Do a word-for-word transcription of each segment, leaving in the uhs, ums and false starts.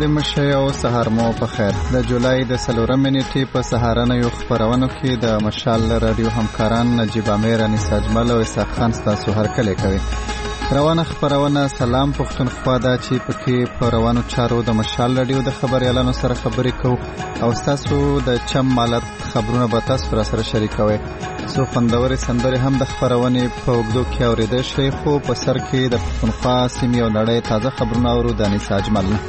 ستړي مشي او سهار مو په خیر. د جولای د څلورمې نیټې په سهارنیو خپرونو کې د مشال رادیو همکاران نجیب امیر، انیسه اجمل او اسحاق خان ستاسو هرکلی کوي. روانه خپرونه سلام پښتونخوا ده چې پکې په روانو چارو د مشال رادیو د خبريالانو سره خبرې کوو او ستاسو د چم مالت خبرونه به تاسو را سره شریکوي. څو خوندورې سندرې هم د خپرونې په اوږدو کې اورېدای شئ، خو په سر کې د پښتونخوا سیمې او نړۍ تازه خبرونه اورو د انیسه اجمل نه.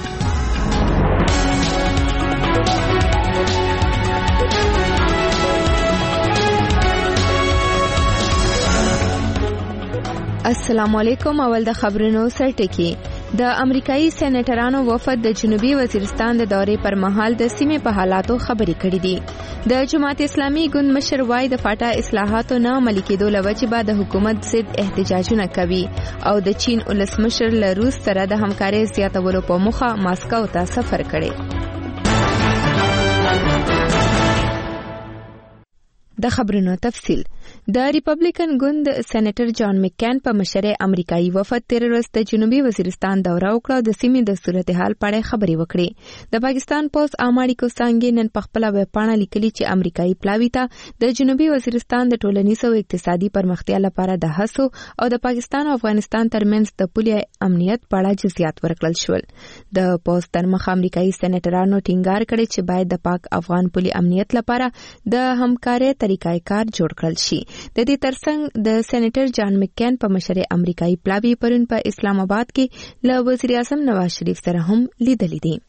السلام علیکم. اول د خبرونو سرټکی. د امریکایي سېنیټرانو وفد د جنوبي وزیرستان د دورې پر مهال د سیمې په حالاتو خبرې کړې دي. د جماعت اسلامي ګوند مشر وای د فاټا اصلاحاتو نه عملي کېدو لوجې به د حکومت ضد احتجاجونه کوي او د چین ولسمشر له روس سره د همکارۍ زیاتولو په موخه ماسکو ته سفر کړي. د خبرونو تفصیل. د ریپبلیکن ګوند سېنیټر جان مکین په مشرۍ امریکایي وفد تیر ورځ د جنوبي وزیرستان دوره وکړه او د سیمې د صورتحال په اړه خبرې وکړې. د پاکستان پوز عامه اړیکو څانګې نن په خپله ویبپاڼه لیکلي چې امریکایي پلاوي ته د جنوبي وزیرستان د ټولنیز او اقتصادي پرمختیا لپاره د هڅو او د پاکستان او افغانستان ترمنځ د پولې امنیت په اړه جزئیات ورکړل شول. د پوز تر مخه امریکایي سېنیټرانو ټینګار کړی چې باید د پاک افغان پولې امنیت لپاره د همکارۍ طریقې کار جوړ کړل شي. د دې ترڅنګ د سېنیټر جان مکین په مشرۍ امریکایي پلاوی پرون په اسلام آباد کې له وزیر اعظم نواز شریف سره هم لیدلې دي.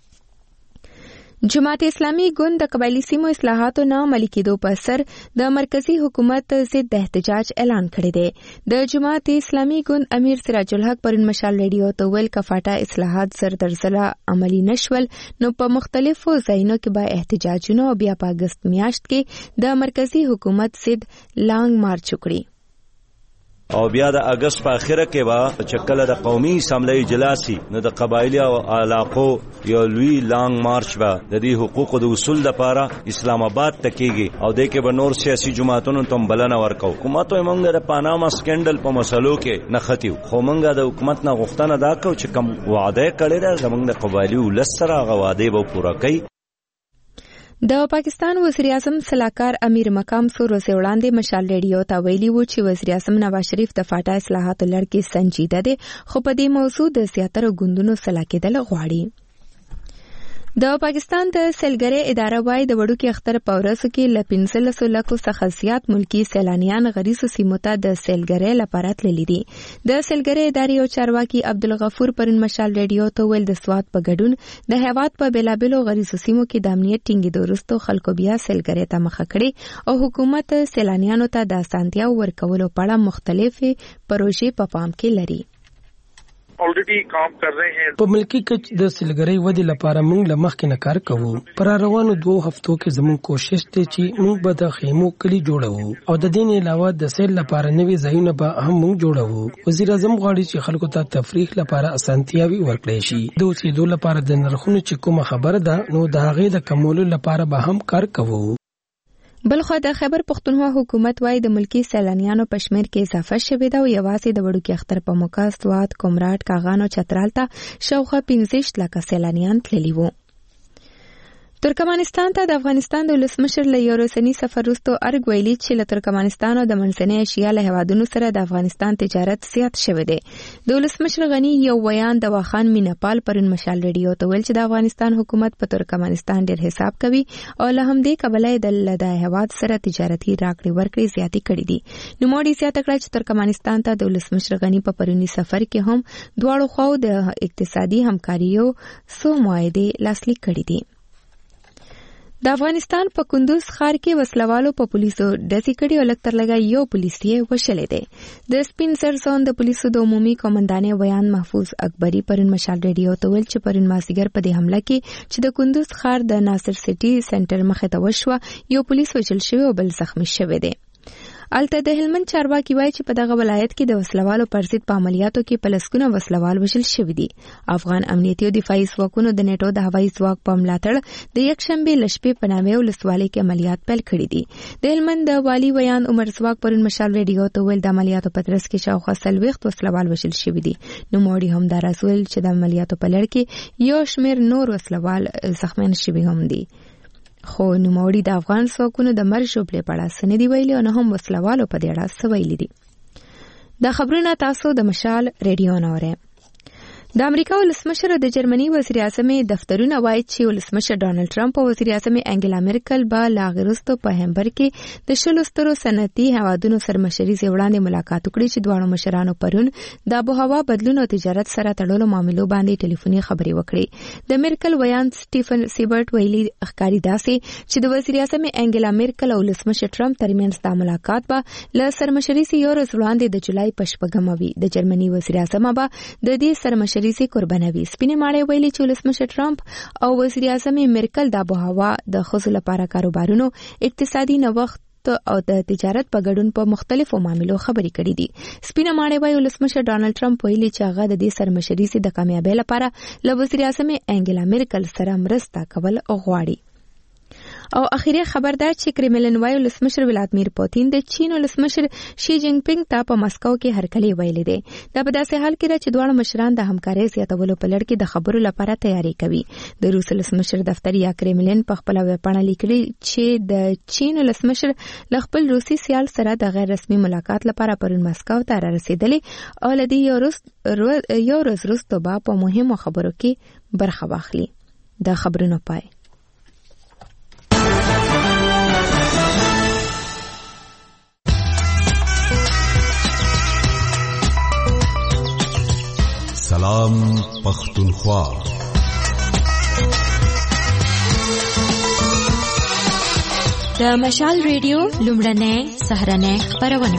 جماعت اسلامي ګوند د قبایلی سیمو اصلاحاتو نه عملي کېدو په اثر د مرکزی حکومت ضد احتجاج اعلان کړی دی. د جماعت اسلامي ګوند امیر سراج الحق پرون مشال رادیو ته ویل کفاټا اصلاحات زر در زره عملي نشول نو په مختلفو ځایونو کې به احتجاجونه او بیا په اگست میاشت کې د مرکزی حکومت ضد لانګ مارچ وکړي. او بیا د اگست په اخره کې به چکل د قومي اسمبلی اجلاسي نو د قبایلی او علاقو یو لوی لانګ مارچ به د دې حقوقو د اصول لپاره اسلام آباد ته کېږي او د کې به نور سیاسي جماعتونو ته بلنه ورکو. حکومت یې موږ د پاناما سکینډل په مسلو کې نه ختیو، خو موږ د حکومت نه غوښتنه دا کوو چې کوم وعده کړی ده زموږ د قبایلی ولس سره هغه وعده به پوره کړي. د پاکستان وزیر اعظم سلاکار امیر مقام څو ورځې وړاندې مشال رادیو ته ویلي و چې وزیر اعظم نواز شریف د فاټا اصلاحاتو لړ کې سنجیده دی، خو په دې موضوع د زیاترو ګوندونو سلا کېدل غواړي. د پاکستان د سیلګرۍ اداره وايي د وړوکي اختر په ورځو کې له پنځلسو لکو څخه زیات ملکي سیلانیان غریزو سیمو ته د سیلګرۍ لپاره تللي دي. د سیلګرۍ ادارې او چارواکي عبدالغفور پرون مشال رادیو ته ویل د سواد په ګډون د هیواد په بېلابېلو غریزو سیمو کې د امنیت ټینګېدو وروسته خلکو بیا سیلګرۍ ته مخه کړې او حکومت سیلانیانو ته د اسانتیاو ورکولو په اړه مختلفې پروژې په پام کې لري. already کام کر رہے ہیں. په ملکی کچ د سیلګرۍ ودی لپاره موږ له مخکې نه کار کوو. پر روانو دوه هفتو کې زموږ کوشش دی چې موږ به د خیمو کلی جوړو او د دې نه علاوه د سیل لپاره نوي ځایونه به هم موږ جوړو. وزیر اعظم غواړي چې خلکو ته تفریح لپاره اسانتیاوي ورکړي شي. د اوسېدو لپاره د نرخونو چې کومه خبره ده نو د هغې د کمولو لپاره به هم کار کوو. بلخو د خیبر پښتونخوا حکومت وايي د ملکی سیلانیانو په شمیر کې اضافه شوې ده او یوازې د وړوکي اختر په موقع سواد، کومراټ، کاغان او چترال ته شاوخوا پنځه لکه سیلانیان تللي وو. ترکمنستان ته د افغانستان د ولسمشر له یو ورځني سفر وروسته ارګ ویلي چې له ترکمنستان او د منځنۍ اسیا له هیوادونو سره د افغانستان تجارت زیات شوی دی. د ولسمشر غني یو بیان د واخان میناپال پرون مشال رادیو ته ویل چې د افغانستان حکومت په ترکمنستان ډېر حساب کوي او له همدې کبله د هیواد سره تجارتي راکړې ورکړې زیاتې کړې دي. نوموړي زیاته کړه چې ترکمنستان ته د ولسمشر غني په پرونی سفر کې هم دواړو خواو د اقتصادي همکاریو څو معاهدې لاسلیک کړې دي. د افغانستان په کندوز ښار کې وسلوالو په پولیسو ډزې کړې او لږ تر لږه یو پولیس یې وشلی دی. د سپین سر زون د پولیسو د عمومي قومندانې ویان محفوظ اکبري پرون مشال رادیو ته ویل چې پرون مازدیګر په دې حمله کې چې د کندوز ښار د ناصر سټي سنټر مخې ته وشوه یو پولیس وژل شوی او بل زخمي شوی دی. الته د هلمند چارواکي وایي چې په دغه ولایت کې د وسلوالو پر ضد په عملیاتو کې په لسګونه وسلوال وژل شوي دي. افغان امنیتي او دفاعي ځواکونو د نیټو د هوایي ځواک په ملاتړ د یکشنبې له شپې په نامې ولسوالۍ کې عملیات پیل کړي دي. د هلمند د والي ویان عمر ځواک پرون مشال ریډیو ته ویل د عملیاتو په ترڅ کې شاوخوا څلوېښت وسلوال وژل شوي دي. نوموړي همداراز ویل چې د عملیاتو په لړ کې یو شمېر نور وسلوال زخمیان شوي هم دي. خو نوموړي د افغان ځواکونو د مرګ ژوبلې په اړه څه نه دي ویلي او نه هم وسلوالو په دې اړه څه ویلي دي. دا خبرونه تاسو د مشال ریډیو نه اورئ. د امریکا ولسمشر او د جرمني وزیر اعظم دفترونه وایي چې ولسمشر ډانلډ ټرمپ او وزیر اعظم انګلا میرکل به لا غرستو په همبرګ کې د شلو سترو صنعتي هوادونو سره مشري وړاندې ملاقات وکړي چې دواړو مشرانو پرون د آب و هوا بدلون او تجارت سره تړلو معاملو باندې ټلیفوني خبرې وکړي. د میرکل ویان سټیفن سیبرټ ویلي ښکاري داسې چې د وزیر اعظم انګلا میرکل او ولسمشر ټرمپ ترمنځ د ملاقات به له سرمشري سره یو ورځ وړاندې د جولای په شپږمه وي. د جرمني وزیر اعظم به د دې سرمشري قربانوي. سپینې ماړې ویلي چې ولسمشر ټرمپ او وزیر اعظم میرکل د آب و هوا د ښځو لپاره کاروبارونو اقتصادي نوښت او د تجارت په ګډون په مختلفو معاملو خبرې کړې دي. سپینه ماړې وایي ولسمشر ډانلډ ټرمپ ویلي چې هغه د دې سرمشري سي د کامیابۍ لپاره له وزیر اعظم انګلا میرکل سره مرسته کول غواړي. او اخیری خبر دا چې کرملن وایي ولسمشر ولادمیر پوتین د چین ولسمشر شي جینګ پینګ ته په مسکو کې هرکلی ویلي دی. دا په داسې حال کې چې دواړه مشران د همکارۍ زیاتولو په لړ کې د خبرو لپاره تیاری کوي. د روس ولسمشر دفتر یا کرملن په خپل ویبپاڼه لیکلي چې د چین ولسمشر له خپل روسي سیال سره د غیر رسمي ملاقات لپاره پرون مسکو ته رسیدلی او لدی یو ورځ وروسته به په مهمو خبرو کې برخه واخلي. د خبرونو پای. سلام پختونخوا. د مشال ریډیو لومړنۍ سهارنۍ خبرونه.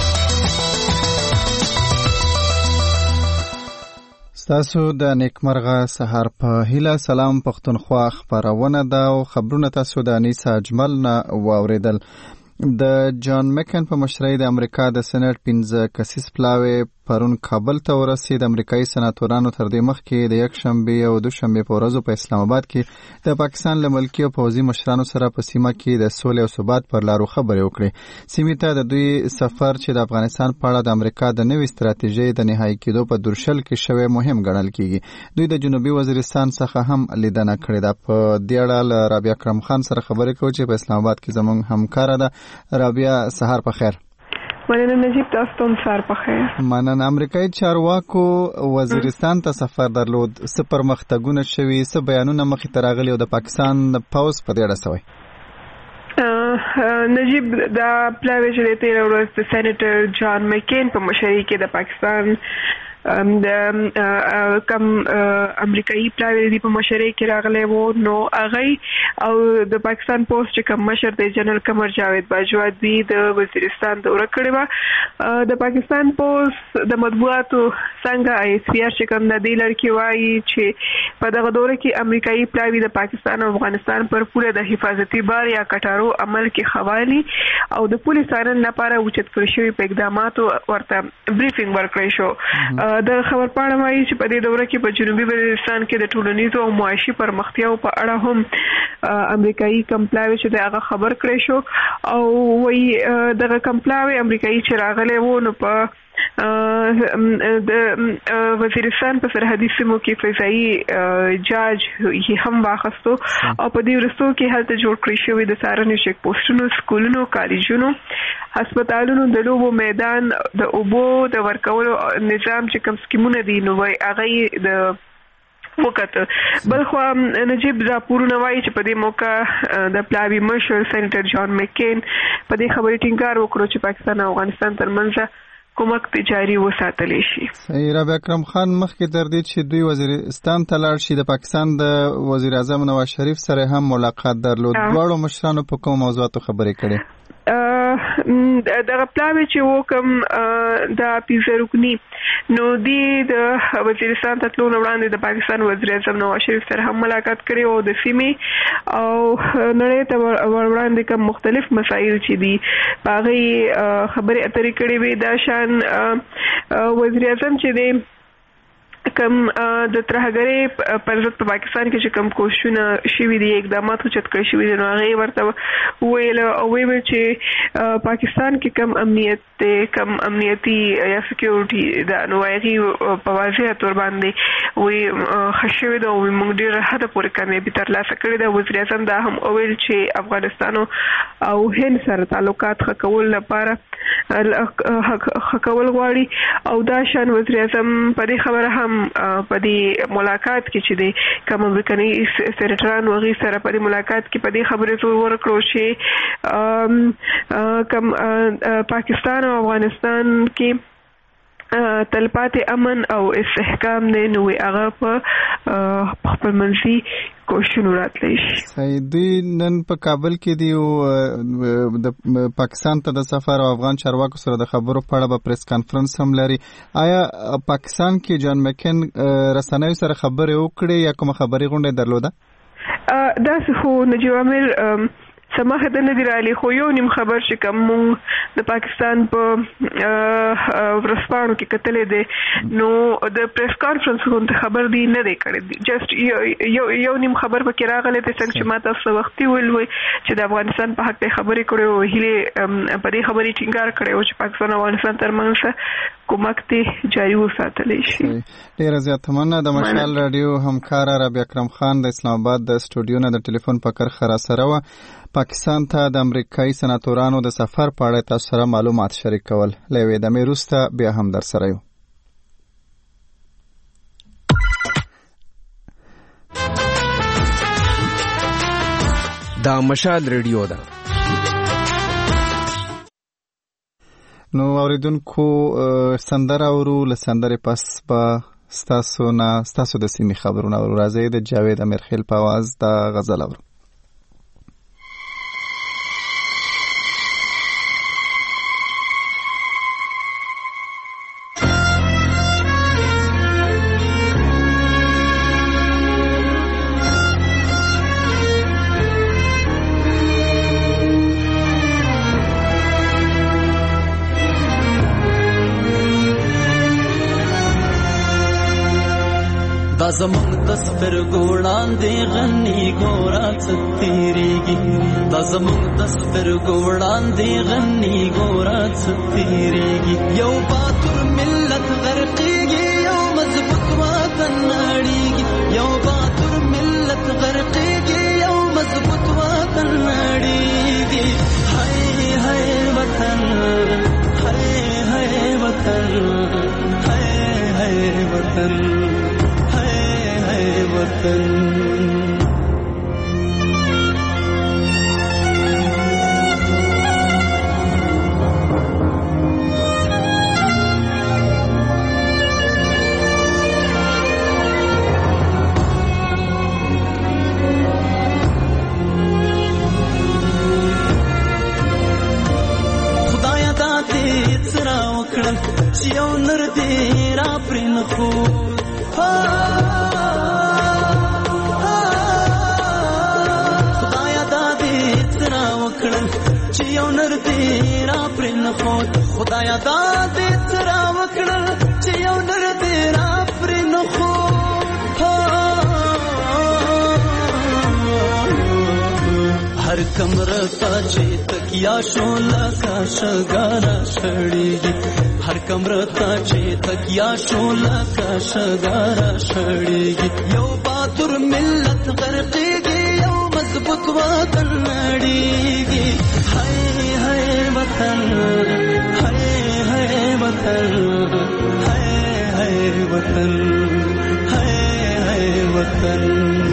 تاسو د نیکمرغه سهار په هیله. سلام پختونخوا خبرونه ده او خبرونه تاسو د انیسا اجمل نه واوریدل. د جان مکن په مشرۍ د امریکا د سېنات پنځه کسیز پلاوی پرون کابل ته ورسید. امریکایي سناتورانو تر دې مخکې د یکشنبې او دوشنبې په ورځو په اسلام آباد کې د پاکستان له ملکي او پوځي مشرانو سره په سیمه کې د سولې او ثبات پر لارو خبرې وکړې. سیمې ته د دوی سفر چې د افغانستان په اړه د امریکا د نوې ستراتیژۍ د نهایي کېدو په درشل کې شوی مهم ګڼل کیږي. دوی د جنوبي وزیرستان څخه هم لیدنه کړې ده. په دې اړه له رابعه اکرم خان سره خبرې کوو چې په اسلام آباد کې زموږ همکاره ده. رابعه سهار په خیر. مننه نجیب، تاسو ته سهار په خیر. مننه. امریکایي چارواکو وزیرستان ته سفر درلود، څه پرمختګونه شوي، څه بیانونه مخې ته راغلي او د پاکستان د پوځ په دې اړه څه وایي؟ نجیب، دا پلاوی چې د تېره ورځ د سېنیټر جان مکین په مشرۍ کې د پاکستان د کم امریکایي پلاوی دی په مشرۍ کې راغلی وو، نو هغه او د پاکستان پوسټ چې کوم مشر دی جنرال قمر جاوید باجوا دی د وزیرستان دوره کړې وه. د پاکستان پوسټ د مطبوعاتو څنګه آی ایس پی آر چې کوم د دې لړ کې وایي چې په دغه دوره کې امریکایي پلاوی د پاکستان او افغانستان پر پوله د حفاظتي بار یا کټارو عمل کې خوالي او د پولیس څارنې لپاره اوچت کړی شوي په اقداماتو ورته بریفینګ ورکړی شو. د خبر پاڼه وایي چې په دې دوره کې په جنوبي وزیرستان کې د ټولنیزو او معاشي پرمختیاو په اړه هم امریکایي کمپلاوی چې دغه خبر کړی شو او وایي دغه کمپلاوی امریکایي چې راغلی وو نو په د وزیرستان په سرحدي سیمو کې فضایي جاج یې هم واخیستو او په دې وروستو کې هلته جوړ کړی شوي د څارنې چیک پوسټونو، سکولونو، کالجونو، هسپتالونو، د لوبو میدان، د اوبو د ورکولو نظام چې کوم سکیمونه دي نو وایي هغه د وکړه. بل خو نجیب راپورونه وایي چې په دې موقع د پلاوي مشر سېنیټر جان مکین په دې خبرې ټینګار وکړو چې پاکستان او افغانستان ترمنځ کومک تجاري وساتلی شي. صحیح. رابعه اکرم خان مخکې تر دې چې دوی وزیرستان ته لاړ شي د پاکستان د وزیر اعظم نواز شریف سره هم ملاقات درلود. دواړو مشرانو په کوم موضوعاتو خبرې کړې؟ دغه پلاوی چې وکم د پیزرکنی نو دی د وزیرستان ته تلو وړاندې د پاکستان وزیر اعظم نواز شریف سره هم ملاقات کړی او د سیمې او نړۍ ته وړاندې کوم مختلف مسایل چې دي هغه خبرې اترې کړې وي. دا شان وزیر اعظم چې دی کم د ترهګرۍ پر ضد په پاکستان کې چې کم کوششونه شوي دي اقدامات اوچت کړي شوي دي نو هغه ورته ویل او ویل چې پاکستان کې کم امنیت دی کم امنیتي یا سکیورټي دا نو هغه په واضح تور باندې وی خښوي دا وی موږ ډیر حد پورې کامیابي ترلاسه کړې ده. وزیر اعظم دا هم ویل چې افغانستان او هند سره تعلقات ښه کول لپاره ښه کول غواړي او دا شان وزیر اعظم په دې خبره هم په دې ملاقات کې چې د کوم امریکایي سېنیټران وغي سره په دې ملاقات کې په دې خبرې زور ورکړو چې کوم پاکستان او افغانستان کې تلپاتې امن او استحکام نه نوې هغه په خپل منځي کوششونه راتلی شي. سیدی نن په کابل کې دی او د پاکستان ته د سفر او افغان چارواکو سره د خبرو په اړه به پریس کانفرنس هم لري. آیا پاکستان کې جان مکن رسنیو سره خبرې وکړې یا کوم خبرې غونډه درلوده؟ دا خو نجیب امیر سماح د نه دی رالی خو یو نیم خبر چې کوم مونږ د پاکستان په ورسپاڼو کې کتلې دی نو د پریس کانفرنس غونډه خبر دی نه دی کړی جست یو یو نیم خبر پکې راغلی دی څنګه چې ما تاسو وختي ویل چې د افغانستان په حق خبرې کړې او هیله په دې خبرې ټینګار کړی او چې پاکستان او افغانستان ترمنځ کومک ته جاری وساتلی شي. ډیره زیاته مننه. د مشال رادیو همکار ربیع اکرم خان د اسلام آباد د سټوډیو نه د ټلیفون په کرخه را سره و. پاکستان ته د امریکایي سناتورانو د سفر په اړه تاسو سره معلومات شریک کول. لوي د میروسته بیا هم در سره یو. دا مشال ریډیو ده. نو اوریدونکو سندره اورو له سندرې پس به ستاسو نه ستاسو د سیمې خبرونه اورو. راځئ د جاوید امیرخیل په आवाज د غزل اورو. زمون دستر ګوړان دی غنی ګورا ستیریږي دا زمون دستر ګوړان دی غنی ګورا ستیریږي یو باتور ملت غرقيږي یو مضبوط وطن نړیږي یو باتور ملت غرقيږي یو مضبوط وطن نړیږي هاي هاي وطن هاي هاي وطن هاي هاي وطن وطن خدایا دا دې سره وکړم چې یو نر دې را پرې نخو چې یو نر دې را پرې نخود خدایا دا دې ترا وکړل چې یو نر دې را پرې نخود هر کمره تا چې تکیا شو لکه شګارا شړېږي هر کمره تا چې تکیا شو لکه شګارا شړېږي یو باتور ملت غرقېږي یو مضبوط وطن نړیږي هاي هاي وطن هاي هاي وطن هاي هاي وطن هاي هاي وطن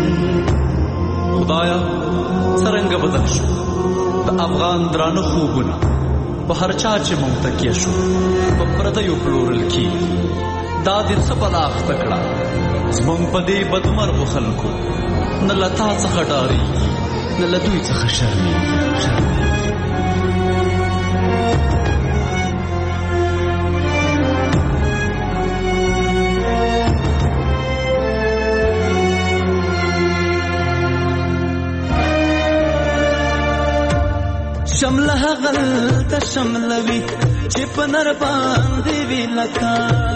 خدایا څنګه بدل شو د افغان درانه خوبونه په هر چا چې مونږ تکیه شو په پردیو پلورل کی دا دې څه بلاغ تکړه زمونږ په دې بدمرغو خلکو نه لتا څخه ډاري نه لدوی څخه شرمي شمله غل ته شملوي چې په نر باندې وی لکا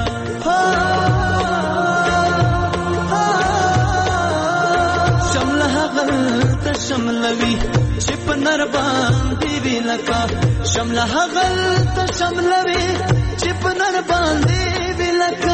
شمله غل ته شملوي چې په نر باندې وی لکا شمله غل ته شملوي چې په نر باندې وی لکا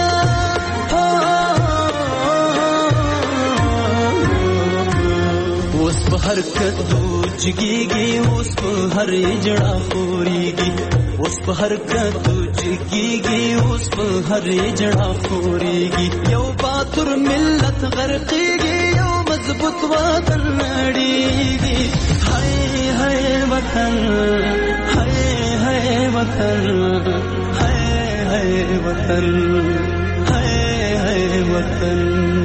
اوس په حرکت جگیږي اوس په هر جړه خوريږي اوس په حرکت جگیږي اوس په هر جړه خوريږي یو باتور ملت غرقيږي یو مضبوط وطن نړيږي هاي هاي وطن هاي هاي وطن هاي هاي وطن هاي هاي وطن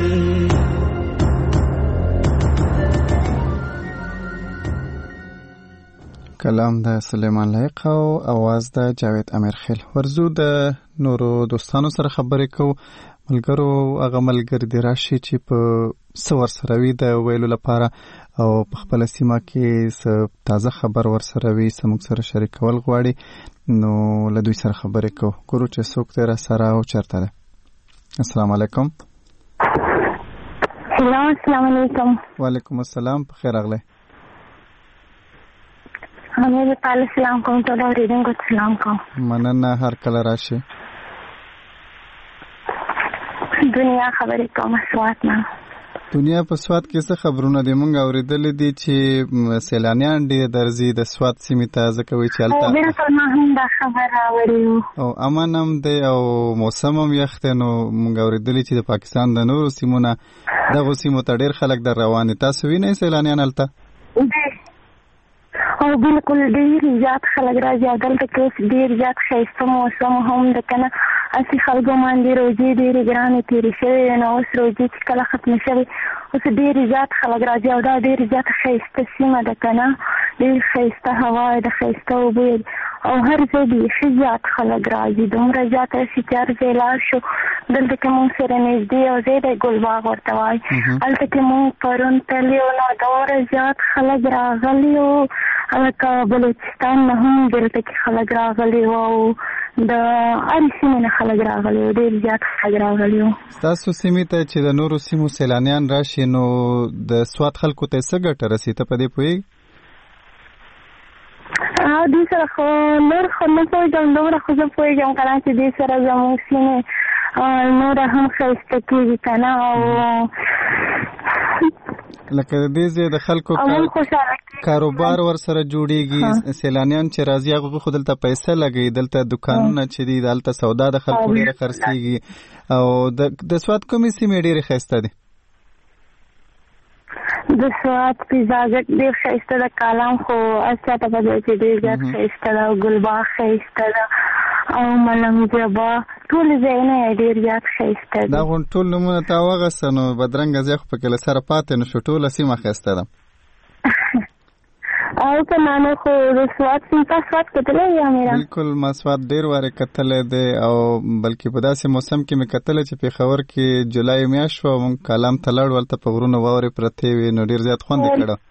کلام د سلیمان لایق او आवाज د جاوید امیرخیل. ورزو د نورو دوستانو سره خبرې کوو. ملګرو هغه ملګری دی راشي چې په څه ورسره وي د ویلو لپاره او په خپله سیمه کې څه تازه خبر ورسره وي څه موږ سره شریکول غواړي نو له دوی سره خبرې کوو. ګورو چې څوک دی راسره او چېرته دی. السلام علیکم. هلو السلام علیکم. وعلیکم السلام. په خیر راغلی. همه تعالی سلام کوم ټول اوریدونکو ته سلام کوم. مننه. هر کله راشي. دنیا خبرې کوم سوات نه. دنیا په سوات کې څه خبرونه دي؟ مونږ اوریدلې دي چې سیلانیان ډېر درځي د سوات سیمې ته ځکه وایي چې هلته بالکل ما هم دا خبر راوړې او امن هم دی او موسم هم یخ دی. نو مونږ اوریدلې چې د پاکستان د نورو سیمو نه دغو سیمو ته ډېر خلک در روان دي. تاسو وینئ سیلانیان هلته؟ او بالکل ډېر زیات خلک راځي او دلته کې اوس ډېر زیات ښایسته موسم هم ده که نه هسې خلکو باندې روژې ډېرې ګرانې تېرې شوې نو اوس روژې چې کله ختمې شوې اوس ډېر زیات خلک راځي او دا ډېر زیات ښایسته سیمه ده که نه ډېر ښایسته هوا ده ښایسته اوبه او هر ځای بیخي زیات خلک راځي دومره زیات راشي چې هر ځای لاړ شو. دلته کې مونږ سره نږدې یو ځای دی ګلباغ ورته وایي هلته کې مونږ پرون تللي وو نو دومره زیات خلک راغلي وو هلکه بلوچستان نه هم دلته کې خلک راغلي وو او د هرې سیمې نه خلک راغلي وو ډېر زیات خلک راغلي وو. ستاسو سیمې ته چې د نورو سیمو سیلانیان راشي نو د سوات خلکو ته څه ګټه رسي؟ ته په دې پوهېږې؟ او دې سره خو نور خو نه پوهېږم دومره خو زه پوهېږم که نه چې دې سره زموږ سیمې نوره هم ښایسته کېږي که نه او لکه د دې ځای د خلکو کاروبار ورسره جوړېږي. سیلانیان چې راځي هغوی خو دلته پیسه لګوي دلته دکانونه چې دي دلته سودا د خلکو ډېره خرڅېږي او د سوات کومې سیمې ډېرې ښایسته دي؟ د سوات پیزاګټ ډېر ښایسته ده کالام خو اساته په ځای چې ډېر زیات ښایسته ده او ګلباغ ښایسته ده او ملنګ جبا ټول ځایونه یې ډېر زیات ښایسته دي. دا خو ټول نومونه تا واغسته نو بدرنګه ځای خو پکې له سره پاتې نه شو ټوله سیمه ښایسته ده. او که نه نو خو د سوات سیمه تا سوات کتلی یا میرا؟ بلکل ما سوات ډېر وارې کتلی دی او بلکې په داسې موسم کې مې کتلی چې پېښور کې جولای میاشت شوه موږ کالام ته لاړو هلته په غرونو واورې پرتې وې نو ډېر زیات خوند یې کړه.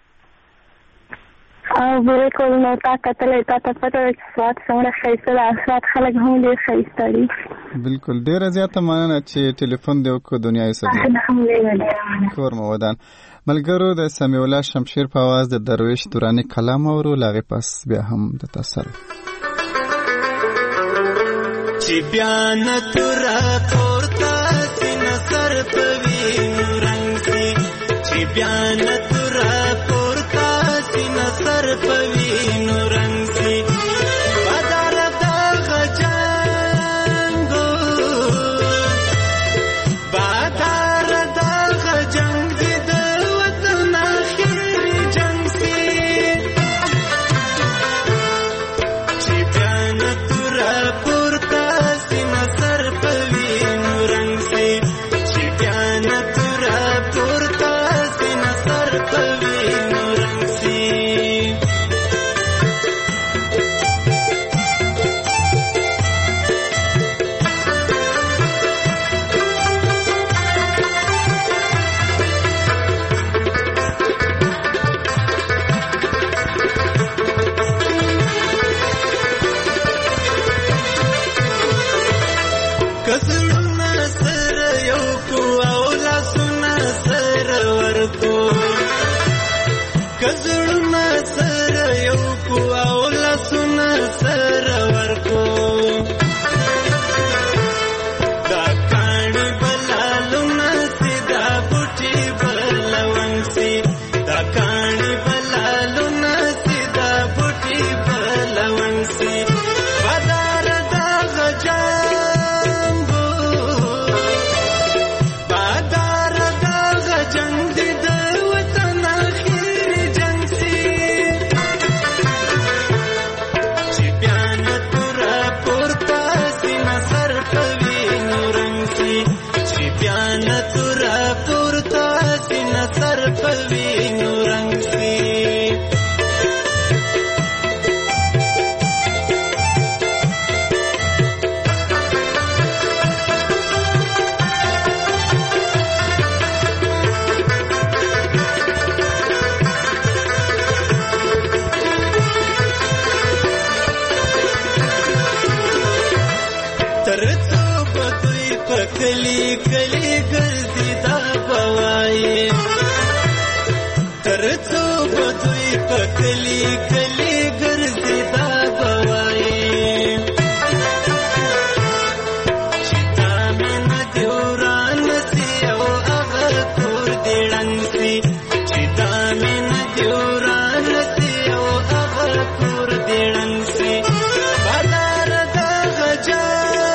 او بالکل نو تا کتلی تا ته پته ده چې سوات څومره ښایسته ده او سوات خلک هم ډېر ښایسته دي. بلکل ډېره زیاته مننه چې ټلیفون دې وکړو. دنیا یوسف کور مو ودان. ملګرو د سمیع الله شمشیر په आवाज د درویش دورانی کلام اورو لاغه پس بیا هم د تاسو چې بیان تر پورته سین سر پوي رنگ سي چې بیان تر پورته سین سر پوي رنگ سي بازار د غجنګو بازار د غجنګ پوي کزړونه سره یو کو او لاسونه سره ورکو دا کاڼي بلالونه سي دا بوټي بلون سي دا کاڼي بلالونه سي دا بوټي بلون سي بادار دا غجنګو بادار دا غجنګ کلی کلی ګرځي دا بوایي تر څو بدوي په کلی کلی ګرځي دا بوایي چې تا من دیوران سي او هغه کور دی ړنګ سي چې تا من دیوران سي او هغه کور دی ړنګ سي بادار دا غجا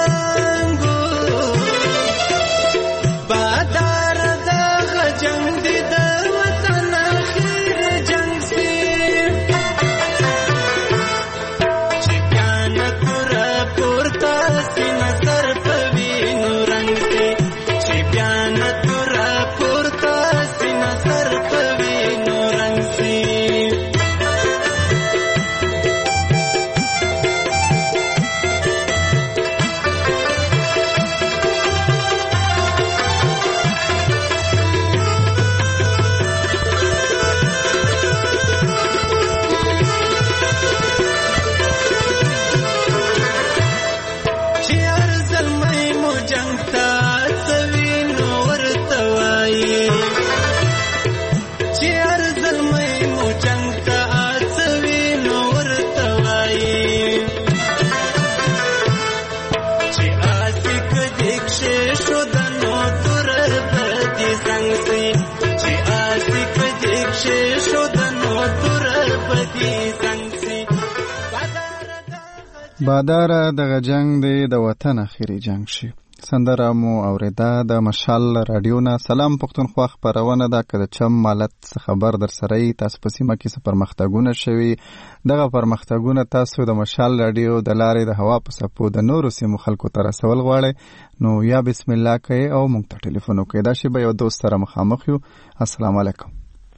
باداره دغه جنگ دی د وطن اخیری جنگ شي. سندره مو اوریده د مشال رادیو نه. سلام پښتونخوا خبرونه ده که د چم مالت خبر در سره تاسو په سیمه کې څه پرمختګونه شوي. دغه پرمختګونه تاسو د مشال رادیو د لارې د هوا په څپو د نورو سیمو خلکو ته رسول غواړئ نو یا بسم الله کوئ او موږ ته ټلیفون وکړئ. دا شی به یو دوست سره مخامخ یو. السلام علیکم.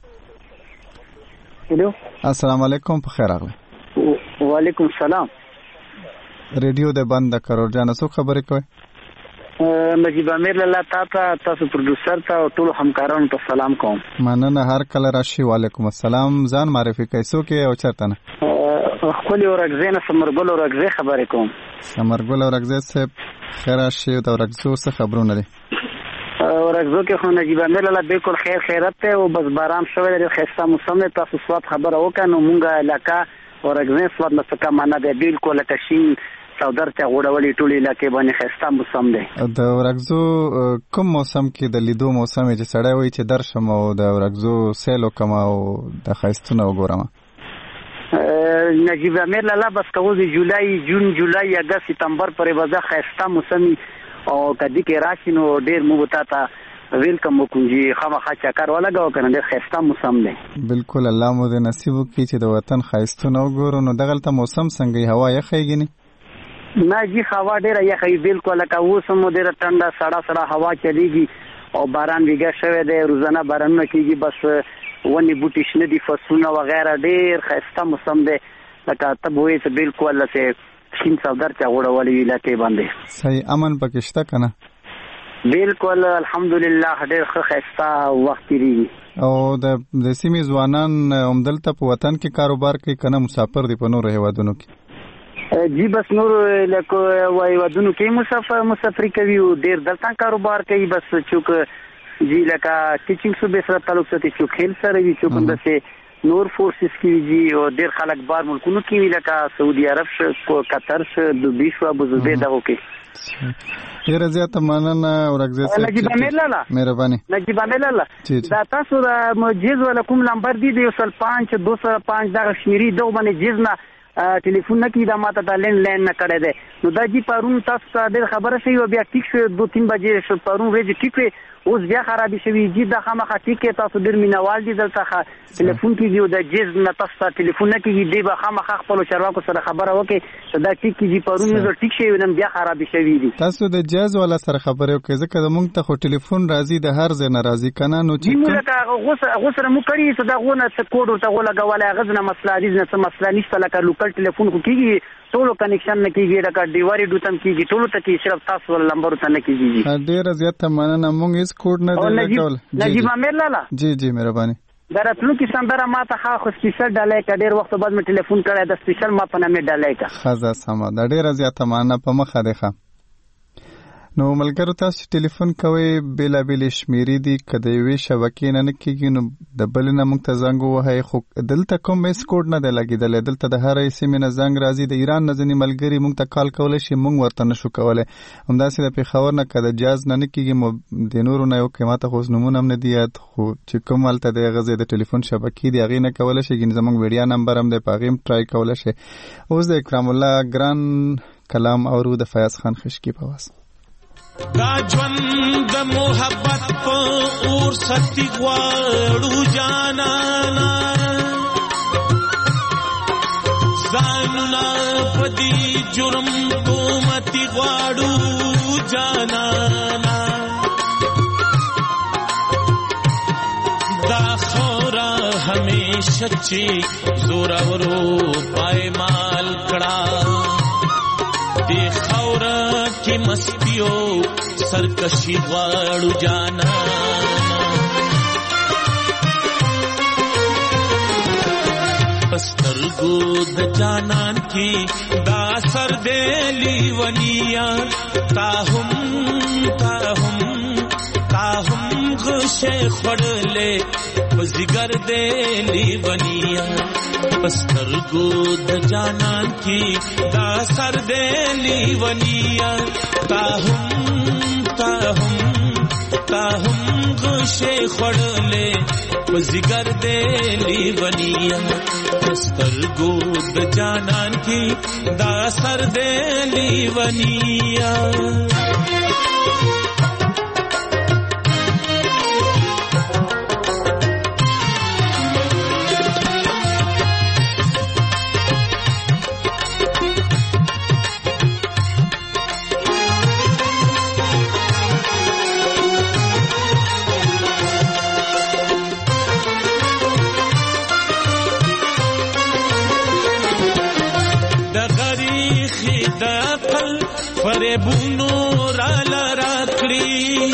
هلو السلام علیکم، په خیر راغلی. وعلیکم السلام. ریډیو د بند کرور جان څو خبرې کوي؟ نجیب امیر لاله تاسو تاسو پروډوسر ته او ټول همکارانو ته سلام کوم. مننه، هر کله راشي. وعلیکم السلام. ځان معرفي کوي څوک او چرته نه؟ خپل ورغزې نه سمرګل ورغزې خبرې کوم. سمرګل ورغزې صاحب خیر راشي. د ورغزو څه خبرونه دي؟ ورغزو کې خو نجیب امیر لاله بالکل خیر خیرت ته او بس باران شوی دی، خسته موسم دی. تاسو سواد خبره وکړو مونږه علاقه ورغزې سواد نه څه معنا دی، بالکل لکه شین سودر ته غوړولې ټولې علاقې باندې خسته موسم دی. د ورغزو کوم موسم کې د لیدو موسم چې سړی وایي چې درشم او د ورغزو سیلو کوم او د خاستونه وګورم؟ نجیب امیر لاله بس کوزي جولای جون جولای اگست سپتمبر پرې وځه خسته موسم او کدی کې راشي نو ډیر مو وتا تا ویلکم وکونجي خامخا چکر ولګاو کنه ډیر خسته موسم دی. بالکل، الله مو دې نصیب وکړي چې د وطن خاستونه وګورو. نو دغلته موسم څنګه هوا یخیږي؟ نه جی هوا ډیره یخی، بالکل لکه اوس مو ډیره ټنډه سړه سړه هوا چلیږي او باران ویګه شوی دی. روزانه بارانونه کیږي، بس ونی بوټي شنه دي، فصلونه وغیرہ ډیر خسته موسم دی. لکه ته وایې چې بالکل لته شین سودر چا غوړولې علاقې باندې صحیح امن پکې شته کنه؟ بالکل الحمدلله ډیر ښه خسته وخت تیریږي. او د د سیمې ځوانان همدلته په وطن کې کاروبار کوي کنه مسافر دي په نورو هیوادونو کې؟ جی بس نور لکه وای ودونو کې مسافر مسافر کوي او ډیر دلته کاروبار کوي. بس چوک جی لکه ټیچینګ صوبې سره تعلق ساتي، چوک هیل سره وی چوک اندسه نور فورسز کې وي او ډېر خلک بار ملکونو کې وی لکه سعودي عرب شو قطر شو دوبي شو ابو ظبي دغه کې ډیره زیاته مننه ورګزه سره نجیب امیر لاله مهرباني نجیب امیر لاله دا تاسو د مجیز ولکم نمبر دی یو سل پانچ دو سل پانچ دا شمیري دوه باندې جیز نه ټلیفون نه کی دا ماته د لین لین نه کړه ده نو دا جی پرون تاسو ته خبره شي او بیا ټیک شو دو تین بجې شو پرون ورځ ټیک اوس بیا خرابې شوی جی دا خامخا ټیکې تاسو ډېر مینوال دي دلته ټلیفون کېږي او د جیز نه تاسو ته ټلیفون نه کېږي دی به خامخا خپلو چارواکو سره خبره وکړي دا ټیک کېږي پرون مې ټیک شوی نن بیا خرابې شوي دي تاسو د جیز والا سره خبرې وکړئ ځکه زموږ ته خو ټلیفون راځي د هر ځای نه راځي که نه نو چې موږ لکه هغو سره موږ کړي چې د هغو نه څه کوډ ورته ولګولی هغه نه مسله حدیث نه څه مسله نشته لکه لوکل ټلیفون خو کېږي ټولو کنیکشن نه کېږي لکه ډیواري ډوتم کېږي ټولو ته کېږي صرف تاسو والا نمبر ورته نه کېږي ډېره زیاته مننه موږ هېڅ کوډ نه دی لګول نجیب امیر لاله جی جی مهرباني دا راتلونکي سندره ما ته ښه خو سپیشل ډالۍ که ډېر وخت بعد مې ټلیفون کړی د سپیشل ما په نامې ډالۍ که ښه سمه ده ډېره زیاته مننه په مخه دی ښه نو ملګرو تاسو چې ټلیفون کوئ بېلابېلې شمېرې دي که د یوې شبکې نه نه کېږي نو د بلې نه موږ ته زنګ ووهئ خو دلته کوم ایس کوډ نه دی لګېدلی دلته د هرې سیمې نه زنګ راځي د ایران نه ځینې ملګري موږ ته کال کولی شي موږ ورته نه شو کولی همداسې د پېښور نه که د جاز نه نه کېږي د نورو نه یو که ما ته خو اوس نومونه هم نه دي یاد خو چې کوم هلته د هغه ځای د ټلیفون شبکې دي هغې نه کولی شي ګینې زموږ ویډیا نمبر هم دی په هغې هم ټرای کولی شي اوس د اکرام الله ګران کلام اورو د فیاض خان خشکي په واسطه دا ژوند د محبت په اور ستی غواړو جانانا ځانونه په دې جرم کومتي غواړو جانانا دا خورا همیشه چې زورورو پایمال کړه دی خورا کی مستیو سرکشی غواړو جانا پسترګو د جانان کی دا سر دلی ونیا تاهم تاهم تاهم غشه خړلې پزګر دلی ونیا پسترګو د جانان کی دا سر دلی ونیا تاهم تاهم تاهم غشه خړلې پزګر دلی ونیا پسترګو د جانان کی دا سر دلی ونیا فریبونو را لراکلی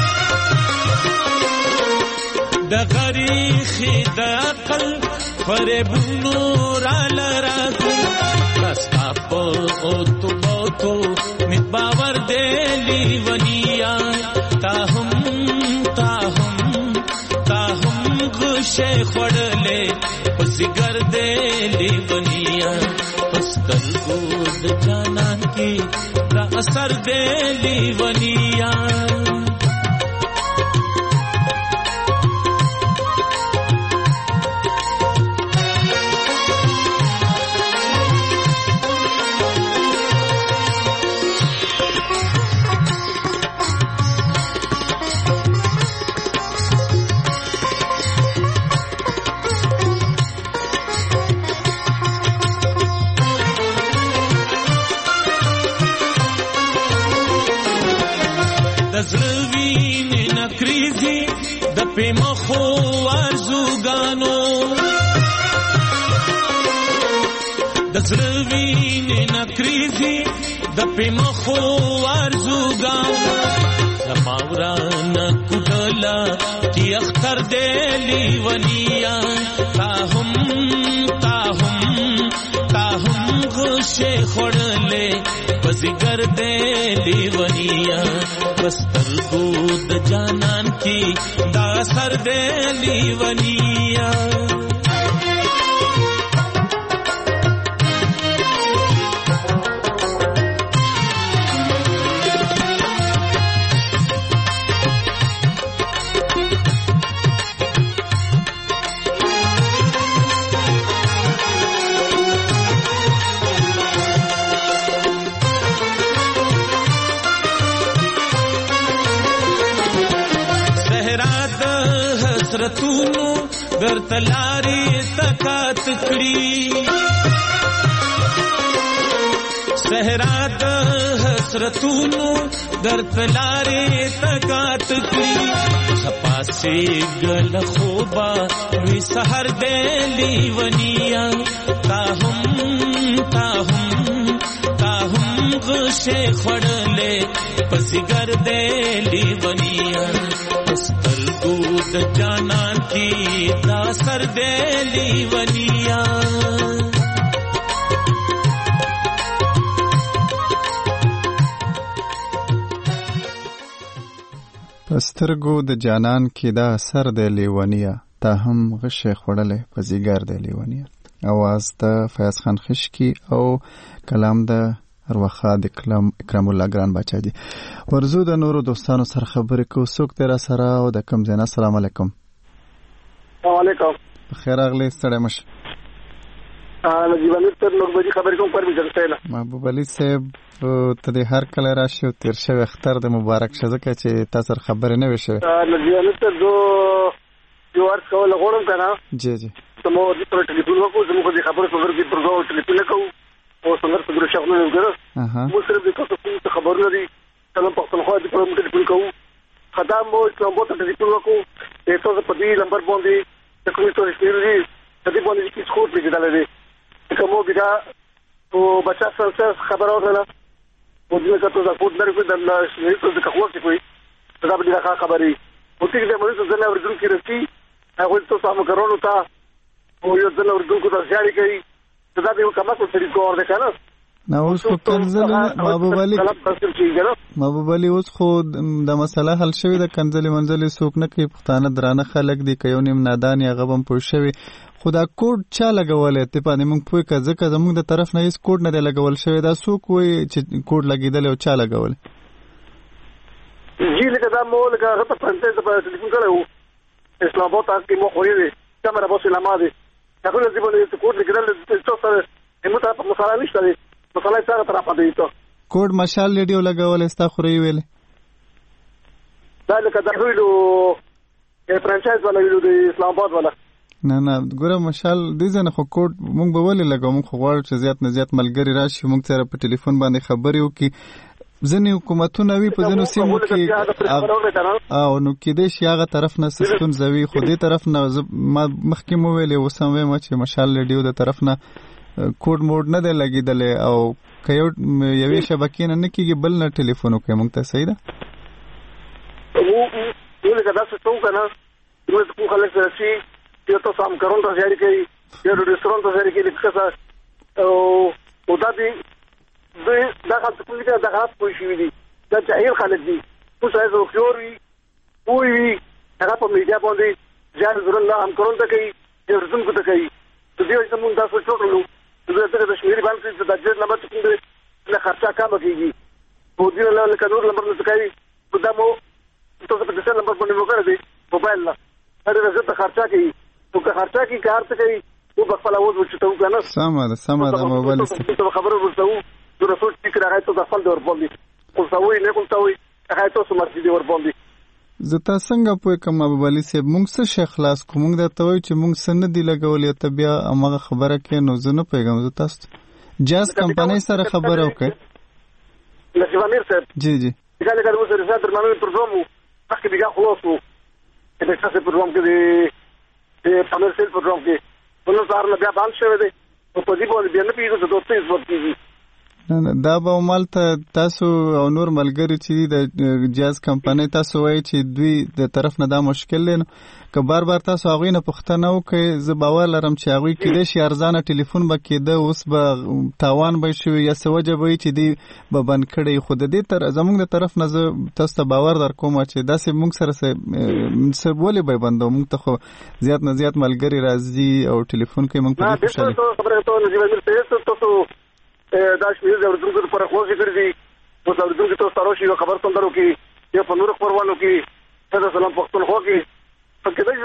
د غریخی د عقل فریبونو را لراکلی رستا پا اوتو بوتو مت باور دیلی ونیا تاهم تاهم تاهم غشه خوڑلے پسگر دیلی ونیا پسترگو د جانان کی دا اثر دیلی ونیا په مخو ارزوګانو د زړوین نکریزي د په مخو ارزوګانو زماوران کوټلا کی اختر دلی ونیا تاهم تاهم تاهم غشه خړلې بزګر دلی ونیا بسترګو د جانان کی دا سر دلی ونیا حسرتونو در تلاری تکات کړي صحرا د حسرتونو در تلاری تکات کړي خپاسي ګل خوبا وی سحر دلی ونیا تاهم تاهم تاهم غشه خړلې پسګر دلی ونیا سترګو د جانان کی دا سر دلی ونیا پسترګو د جانان کې دا اثر دی لیونیا تا هم غشه خړلې په زیګر دی لیونیا. اواز د فیاض خان خشکی او کلام د ارواخا د کلام اکرام الله ګران بچا دي. ورزو د نورو دوستانو سره خبرې کو څوک تر سره او د کم زنه. السلام علیکم. السلام علیکم. خیر اغلی ستړی مش. نجیب امیر تر نور بجې خبرې کوم پر ویډیو سره. محبوب علي صاحب ته د هر کله راشي او تیر شوی اختر د مبارک شه ځکه چې تاسو خبرې نه وشوي. نجیب امیر ته دو یو ورځ کول غوړم کنه. جی جی. زموږ د ټلیفون وکړو زموږ د خبرو په ورګي پرځو ټلیفون کوو او څنګه څنګه شغله وګړه. مو سره د تاسو څه خبرونه دي کلم په خپل خو د ټلیفون کوو خدام مو کوم بوته ټلیفون وکړو تاسو په دې نمبر باندې د کومې څه شي دي د دې باندې کې څه خبرې دي کومو بیا او بچا سره خبر اورله او دې کته دا کوټ درکو د شهید د کوو څه کوي دا به دا خبرې او چې د مریض ځنه ورګو کې رسي هغه ته سم کارونو تا او یو ځنه ورګو کو ته ځاړي کوي دا به کومه څه طریقو اور ده کنه نو اوس خو کنځل محبوب علي محبوب علي اوس خو د مسله حل شوی د کنځل منځلې سوک نه کوي پښتانه درانه خلک دي که یو نیم نادان یا غبم پوه شوی خدا کوډ چا لګولې ته پانه موږ پوي که ځکه زموږ د طرف نه هیڅ کوډ نه دی لګول شوی دا څوک وایي چې کوډ لګېدل او چا لګول جی لکه دا مو لکه هغه په پرنټ په ټلیفون کړو اسلام آباد کې مو خوري دي کیمرا بوس لامه دي هغه دې باندې کوډ لګیدل چې څو سره همو ته په مصالحه نشته دي مصالحه څنګه طرف دی ته کوډ مشال لیډیو لګول استا خوري ویل دا لکه دا ویلو فرانچایز ولا ویلو د اسلام آباد ولا نه نه ګوره مشال دې ځنه خو کوډ مونږ به ولې لګو مونږ خو غواړو چې زیات نه زیات ملګری راشي مونږ سره په ټلیفون باندې خبرې وکړي ځینې حکومتونه وي په ځینو سیمو کې او نو کېدای شي هغه طرف نه ستونزه وي خو دې طرف نه ما مخکې مو ویلې اوس هم وایم چې مشال لیډیو د طرف نه کوډ موډ نه دی لګېدلی او که یو یوې شبکې نه نه کېږي بل نه ټلیفون وکړئ مونږ ته صحیح ده لکه داسې څه وکړه زموږ کوم خلک راشي یو ته سم کارون ته ځای کوي یو ریسټورانټ ته ځای کوي لکه څه او او دا دي دا خاص کوم دي دا خاص کوئی شي دي دا چې خلک دي خو ځای زو خوري وي هغه په میډیا باندې ځان زرن نه هم کارون ته کوي یو رسوم کو ته کوي ته دې زمونږ تاسو ټولو زه ته د شمیري باندې چې د جز نمبر څنګه نه خرچه کم کیږي په دې له لکه نور نمبر نه کوي دا مو تاسو په دې نمبر باندې وکړئ دی موبایل لا هغه زه ته خرچه کوي او که خرچه کوي کار ته کوي او په خپل اوس وچته وکنه سمه ده سمه ده موبایل ته خبره ورسو د رسول فکر هغه ته د خپل دور باندې او سوي نه کوم تاوي هغه ته سمرتي دی ور باندې زتا څنګه په کوم موبایل سه موږ څه شي خلاص کوم د توي چې موږ سن دی لګولې ته بیا امغه خبره کې نو زنه پیغام ز تاسو جاز کمپنۍ سره خبره وکړه نجیب امیر صاحب جی جی دا لکه موږ سره ساتر باندې پروګرام مخکې بیا خلاص وو د تاسو پروګرام کې دی د کمرشل پروګرام کې ونو سره نه بیا باندې شوی دی او په دې باندې بیا نه پیږي چې دوه څه ورته دا به عمل ته تاسو او نور ملګری چې د جاز کمپنۍ تاسو وایي چې دوی د طرف نه دا مشکل لري که بار بار تاسو هغه نه پښتنه وکړي زه باور لرم چې هغه کې د شي ارزانه ټلیفون به کېده اوس به تاوان به شي یا سوجه به چې دی به بند کړي خو د دې تر زموږ د طرف نه تاسو ته باور در کوم چې داسې موږ سره سره ولې به بندو موږ ته خو زیات نه زیات ملګری راځي او ټلیفون کوي موږ په دې خوشاله خبره ته نجیب تاسو دا شمیر د اردو په خلاصې کړی دي په اردو کې تاسو تاسو یو خبر څنګه وکي یو په نور خبرونه کې تاسو سلام پښتون خو کې پکې دا چې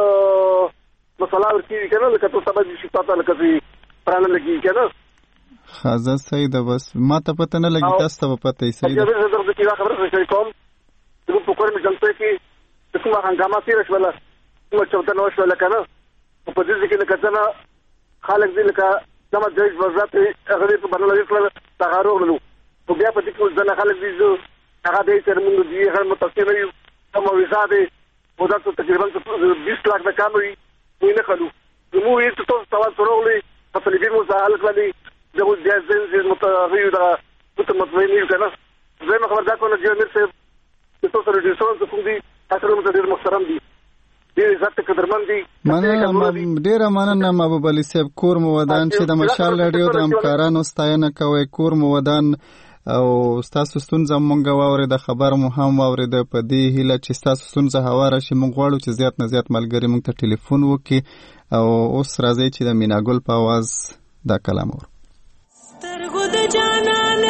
مسله ورته کنه لکه تاسو سبا دې شي تاسو لکه چې پرانه لګي کنه خازه صحیح ده بس ما ته پته نه لګی تاسو ته پته یې صحیح ده دا د خبره څه کوم د په کور می جنته کې کومه هنګامه تیر شوله کومه چوته نو شو لکه نه په دې کې لکه څنګه خلک دې لکه سم جایز وزات هغه په باندې لږ تغارو ورلو په بیا په دې کې ځنه خلک دې هغه دې تر موږ دې هر متفق نه یو کوم ویزا دې او دا تقریبا بیس لاک نه کم وي نه کړو نو یې ته تاسو سره په تلویزیون مسائل کړی دغه جایز دې متغیر دا متمتوین یو کنه زه نو خبردار کوم چې امیر صاحب تاسو سره دې څو کوم دي تاسو هم ډېر محترم دي ډېر عزت قدرمن دي مننه ډېر مننه محبوب علي صاحب کور مو ودان چې د مشال رادیو د همکارانو ستاینه کوي کور مو ودان او تاسو ستونزه مونږ واوري د خبر مو هم واوري د پدې هله چې تاسو ستونزه هواره شي مونږ غواړو چې زیات نه زیات ملګری مونږ ته ټلیفون وکړي او اوس راځي چې د مینا ګل په आवाज دا کلام ور سترګو د جانان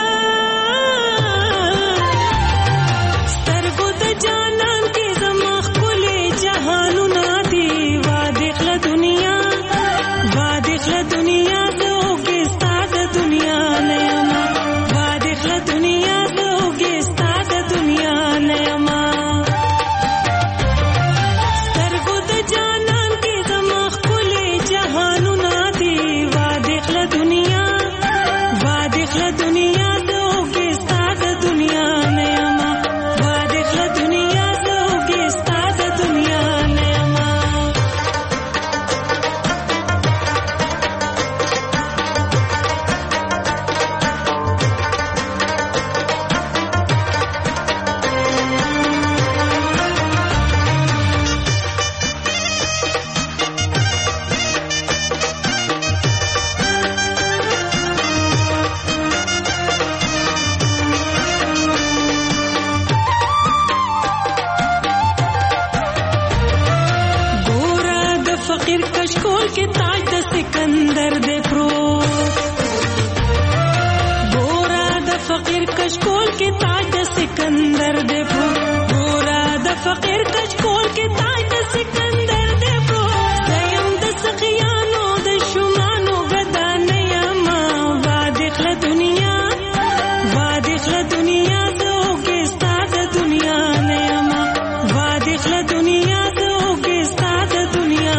سترګو د جانان کې زما خپلې جهانونه دي وادخله دنیا وادخله دنیا دوګې ستاد دنیا نه ما وادخله دنیا دوګې ستاد دنیا نه ما سترګو د جانان کې زما خپلې جهانونه دي وادخله دنیا وادخله دنیا دوګې ستاد دنیا نه ما وادخله دنیا دوګې ستاد دنیا نه ما فقیر کشکول کې تاج د سکندر دې پرو ګورا د فقیر کشکول کې تاج د سکندر دې پرو ګورا د فقیر کشکول کې تاج د سکندر دې پرو زیم د سخیانو د شمانو غدانه یما وادخله دنیا وادخله دنیا دوګې ستاد دنیا نه یما وادخله دنیا دوګې ستاد دنیا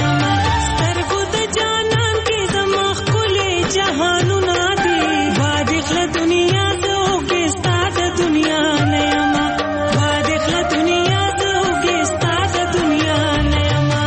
جهانونه دي وادخله دنیا دوګې ستاد دنیا نه ما وادخله دنیا دوګې ستاد دنیا نه ما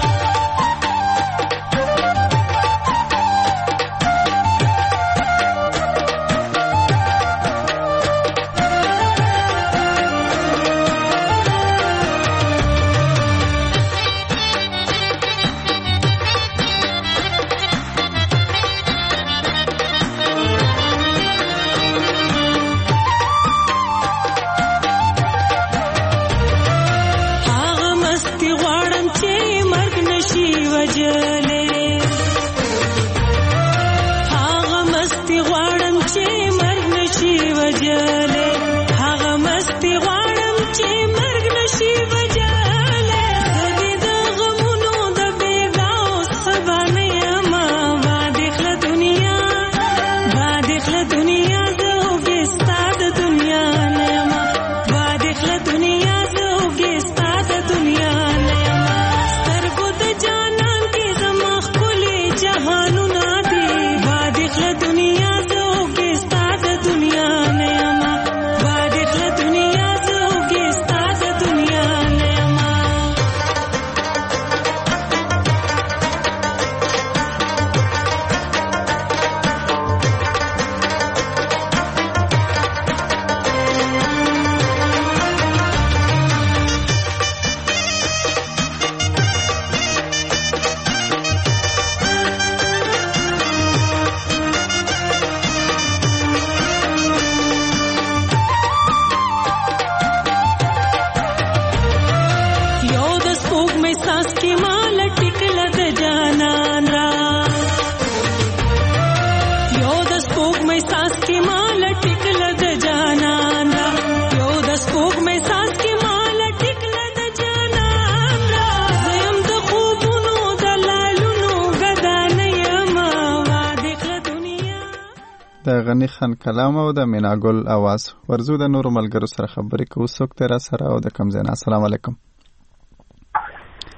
د غنی خان کلام او د مینا ګل आवाज ورزو د نور ملګرو سره خبرې کوو څوک تر سره او د کم زینا. السلام علیکم.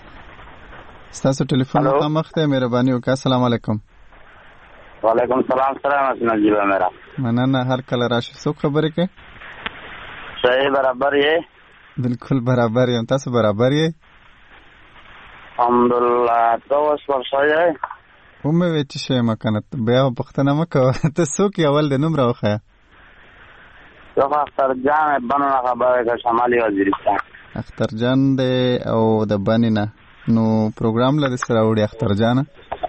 ستاسو ټلیفون مخامخ ته مهرباني وکړه. السلام علیکم. وعلیکم السلام. سلام نجیبه میرا. مننه. هر کله راشي. څوک خبرې کوي؟ صحیح برابر یې؟ بالکل برابر یم. تاسو برابر یې؟ الحمدلله. ته اوس ورشه یې؟ ومې وې چې شی مه کنه بیا پوښتنه مه کوه. ته څوک یې؟ اول د نوم راوښیه. زه خو اخترجان بنو نه خبرې کوم، شمالي وزیرستان. اخترجان دی او د بنې نه. نو پروګرام له دې سره وړي اخترجانه؟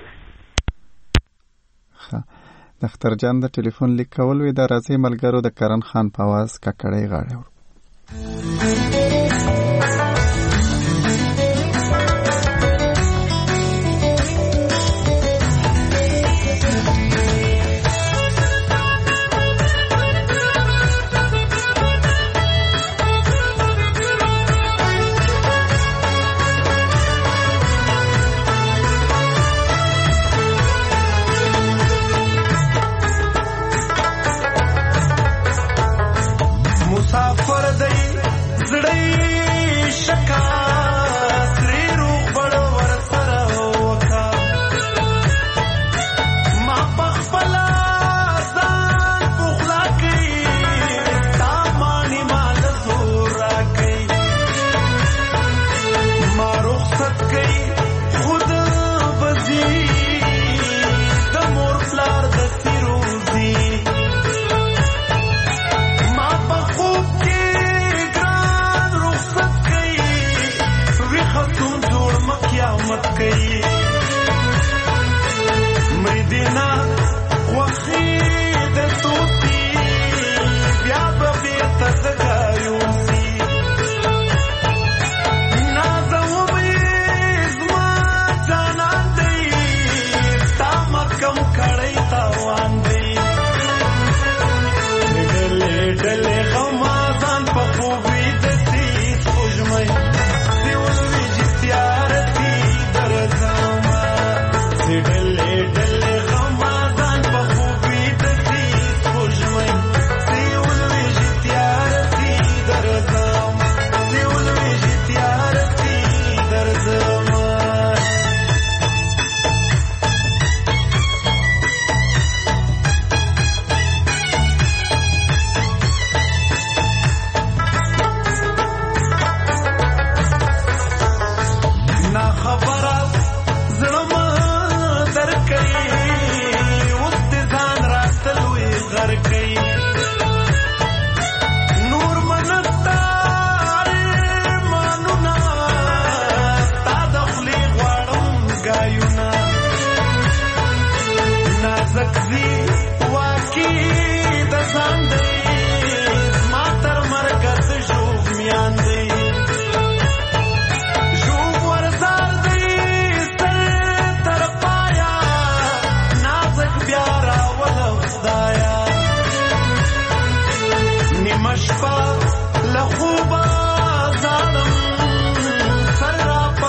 ښه. د اخترجان د ټلیفون لیک کول وي. دا راځي ملګرو د کرن خان په اواز ککړۍ غاړې ورو.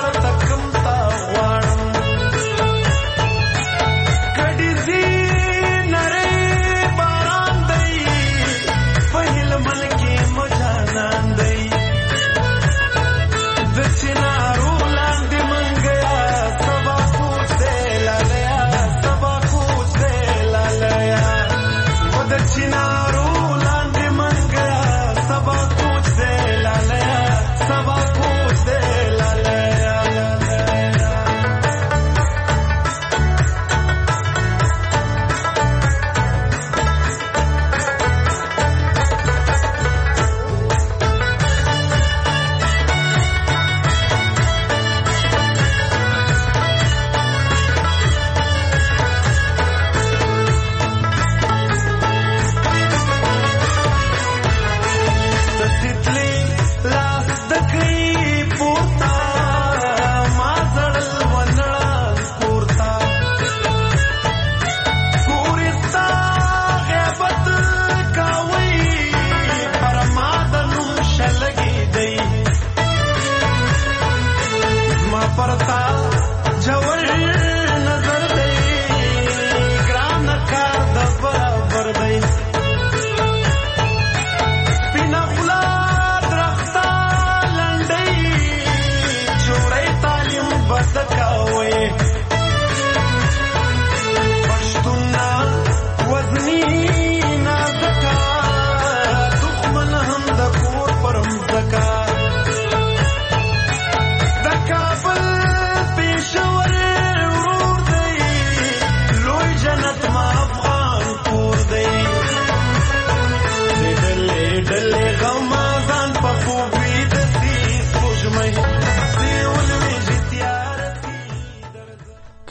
Kadi zi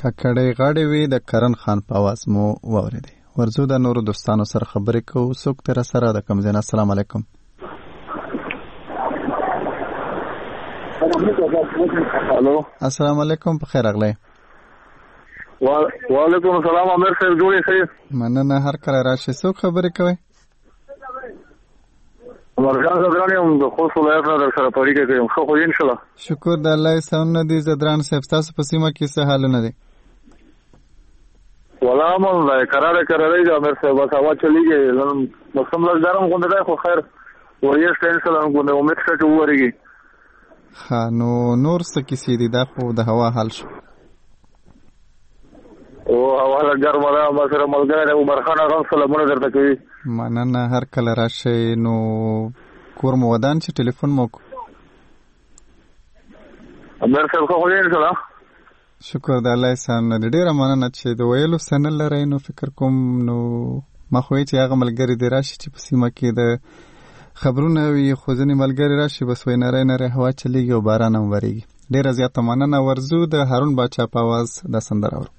ککړې غاړې وي د کرن خان په आवाज مو واورېدې. ورزو د نورو دوستانو سره خبرې کوو. څوک تر سره د کوم ځای؟ السلام علیکم. الو السلام علیکم، په خیر اغلی. وعلیکم السلام. امیر صاحب جوړې صحیح مننه، هر کله راشي. څوک خبرې کوي؟ مرجان زدران یم د خوست ولایت نه در سره اړیکه کوم. ښه خو ان شاء الله. شکر د الله سونه دي. زدران صاحب تاسو په سیمه کې څه حالونه دي؟ ولا مون لا قرار قرار دی امیر صاحب بس هوا چلیږي. موسم لا ګرم غونډه ده خو خیر وریښ ټینشن غونډه امید شته چې وریږي. ها نو نور څه کیسې دي؟ دا خو د هوا حال شو. او هوا لا ګرم ده. ما سره ملګری دی عمر خان هغه سلامونه درته کوي. مننه، هر کله راشي. نو کور مو ودان چې ټلیفون مو امیر صاحب خو ان شاء الله. شکر د الله احسان. ډیره مننه چې د ویلو سن لري. نو فکر کوم نو ما خو چې هغه ملګری دی راشي چې په سیمه کې د خبرونه وي، خو ځینې ملګری راشي بس وای نری نری هوا چلیږي او باران هم ورېږي. ډیره زیاته مننه. ورزو د هارون باچا په आवाज د سندره اورو.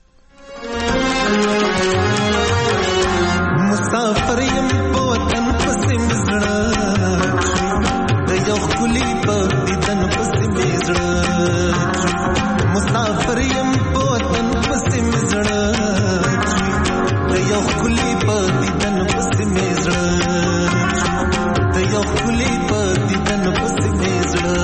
مسافر یم په وطن پسې مزړه د یو خلی په دیدن پسې مزړه. مسافر یم په وطن پسې مزړه د یو خلی په دیدن پسې مزړه د یو خلی په دیدن پسې مزړه.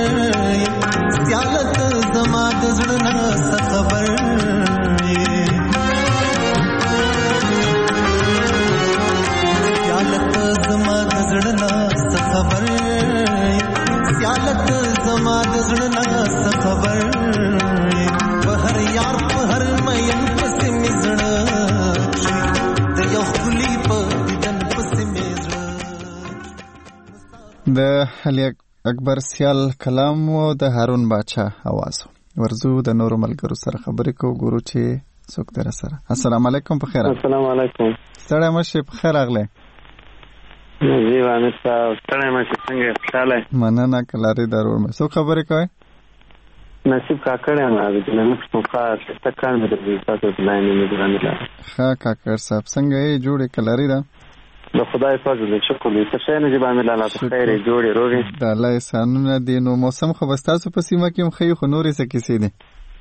سیالت زما د زړه نه څه خبر سیالت زما د زړه نه څه خبر سیالت زما د زړه نه څه خبر په هر یار په هر مین پسې مې زړه د یو خلی په دیدن پسې مې زړه د علي اکبر سیال کلام او د هارون باچا आवाज ورزو د نورو ملګرو سره خبرې کو ګورو چې څوک در سره. السلام علیکم. په خیر. السلام علیکم. ستړی مشه. په خیر راغله. جی وانه تاسو ستړی مشه څنګه ښاله؟ مننه کلاري ضرور مې. څوک خبرې کوي؟ نصیب کاکړ یم نه د نن څو کار څه کار مې د تاسو په لاینه مې درانه. ښه کاکړ صاحب څنګه یې جوړې کلاري ده؟ د خدای فضل شکر دې څه شي نه جبا مې لاله په خیر جوړې روغې د الله احسانونه دي. نو موسم خو بستاسو په سیمه کې مخې خو نورې څه کیسې دي؟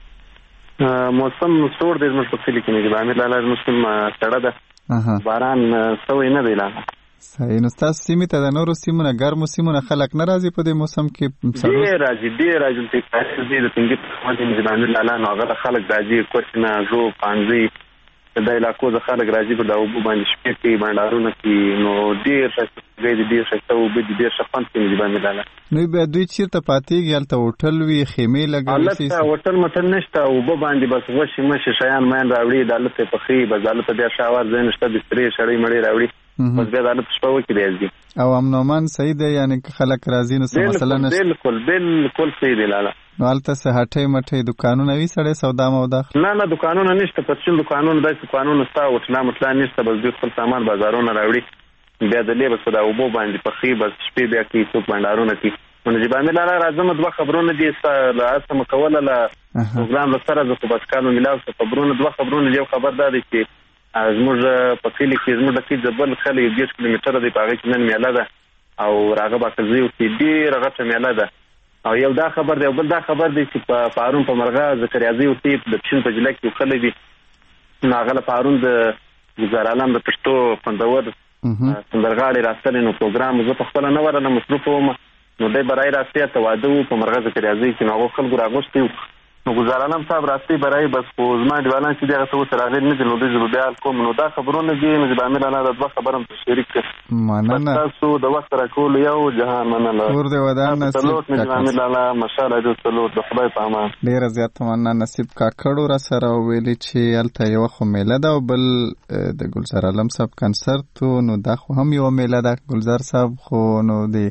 موسم سوړ دی زموږ په کلي کې نه جبا مې لاله موسم سړه ده باران سوې نه دی لاله. صحیح. نو تاسو سیمه ته د نورو سیمو نه ګرمو سیمو نه خلک نه راځي په دې موسم کې؟ ډېر راځي ډېر راځي چې تاسو دې د څنګه په مجمع جبا مې لاله نو هغه خلک راځي کوچنه جو پانځي د علاقو د خلک راځي په دا وبو باندې شپې کې باندې کې نو ډېر څه دې ډېر څه او به ډېر څه پند کې جبا مې لاله. نو به دوی چیرته پاتېږي؟ هلته هوټل وي خیمې لګوي؟ هلته هوټل مټل نشته او به باندې بس وشي مشه شیان مین راوړي د هلته په خې بس هلته بیا شاور ځای نشته بسترې شړې مړې راوړي بس بیا د هلته شپه وکړي راځي. او امن امان صحیح دی یعنی که خلک راځي نو څه مسله نشته؟ بالکل بالکل صحیح دی لاله. نو هلته څه هټۍ مټۍ دکانونه وي سړی سودا مودا؟ نه نه دکانونه نشته پچین دکانونه داسې دکانونه ستا وټلا مټلا نشته بس دوی خپل سامان بازارونه راوړي بیا د لې بس په دا اوبو باندې په خې بس شپې بیا کوي څوک بانډارونه کوي. نو جبا مې لاله راځم دوه خبرونه دي لاسه مکوله له پروګرام سره زه په بسکانو ملاو څه خبرونه دوه خبرونه یو خبر دا دی چې زموږ په کلي کې زموږ د کلي د بل خلک دیش کیلومتره دی په هغه کې نن میله ده او راغب اکزي او ډېره غټه میله ده او یو دا خبر دی او بل دا خبر دی چې په پارون په مرغه ذکریازي او تیپ د پښین په جله کې خلک دي نو هغه له پارون د گزار عالم د پښتو خوندور سندرغاړي راستل نو پروګرام زه په خپل نه ورنه مصروف وم نو دای برای راستي ته واده په مرغه ذکریازي کې نو خلک راغوستي نو گزار عالم صاحب راستي برای بس خو زما دیوالان چې دغه څه سره غیر نه دي نو د زړه کوم نو دا خبرونه دي نو د امیر الله د دوه خبرم شریک مننه تاسو د وخت راکول یو جهان مننه ور دی ودان نصیب امیر الله ماشاءالله د سلوت د خدای په امان ډیر زیات مننه نصیب کاکړو را سره ویلي چې الته یو خو میله ده او بل د گلزار عالم صاحب کنسرت نو دا خو هم یو میله ده. گلزار صاحب خو نو دی